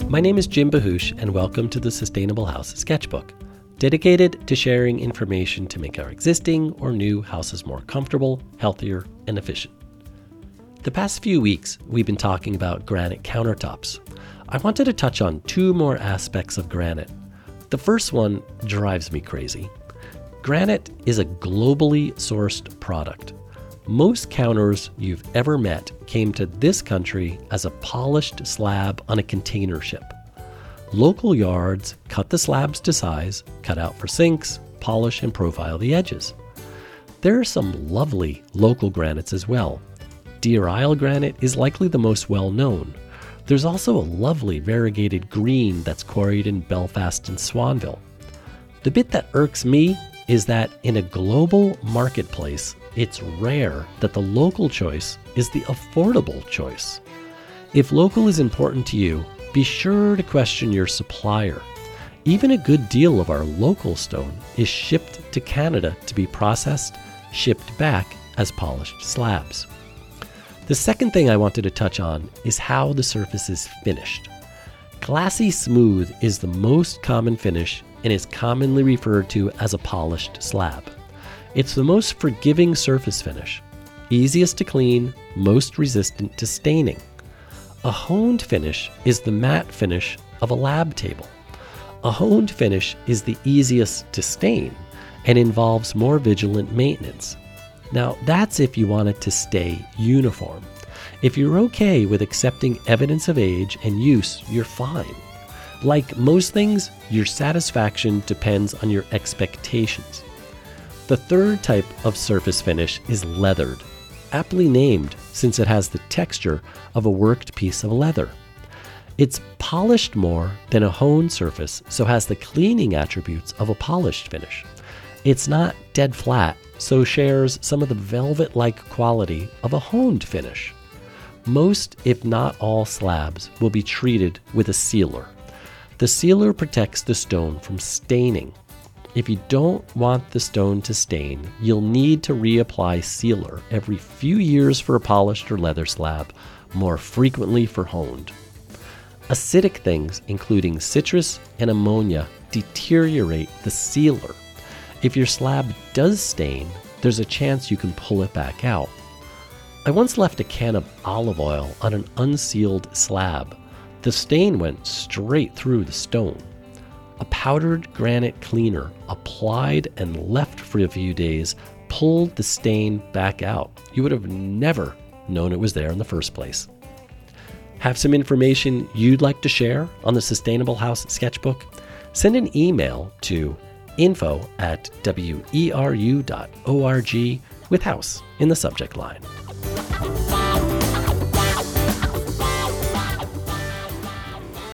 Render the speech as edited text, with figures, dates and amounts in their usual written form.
My name is Jim Bahush, and welcome to the Sustainable House Sketchbook, dedicated to sharing information to make our existing or new houses more comfortable, healthier, and efficient. The past few weeks, we've been talking about granite countertops. I wanted to touch on two more aspects of granite. The first one drives me crazy. Granite is a globally sourced product. Most counters you've ever met came to this country as a polished slab on a container ship. Local yards cut the slabs to size, cut out for sinks, polish and profile the edges. There are some lovely local granites as well. Deer Isle granite is likely the most well-known. There's also a lovely variegated green that's quarried in Belfast and Swanville. The bit that irks me is that in a global marketplace, it's rare that the local choice is the affordable choice. If local is important to you, be sure to question your supplier. Even a good deal of our local stone is shipped to Canada to be processed, shipped back as polished slabs. The second thing I wanted to touch on is how the surface is finished. Glassy smooth is the most common finish and is commonly referred to as a polished slab. It's the most forgiving surface finish, easiest to clean, most resistant to staining. A honed finish is the matte finish of a lab table. A honed finish is the easiest to stain and involves more vigilant maintenance. Now, that's if you want it to stay uniform. If you're okay with accepting evidence of age and use, you're fine. Like most things, your satisfaction depends on your expectations. The third type of surface finish is leathered, aptly named since it has the texture of a worked piece of leather. It's polished more than a honed surface, so has the cleaning attributes of a polished finish. It's not dead flat, so shares some of the velvet-like quality of a honed finish. Most, if not all, slabs will be treated with a sealer. The sealer protects the stone from staining. If you don't want the stone to stain, you'll need to reapply sealer every few years for a polished or leather slab, more frequently for honed. Acidic things, including citrus and ammonia, deteriorate the sealer. If your slab does stain, there's a chance you can pull it back out. I once left a can of olive oil on an unsealed slab. The stain went straight through the stone. A powdered granite cleaner applied and left for a few days pulled the stain back out. You would have never known it was there in the first place. Have some information you'd like to share on the Sustainable House Sketchbook? Send an email to info@weru.org with house in the subject line.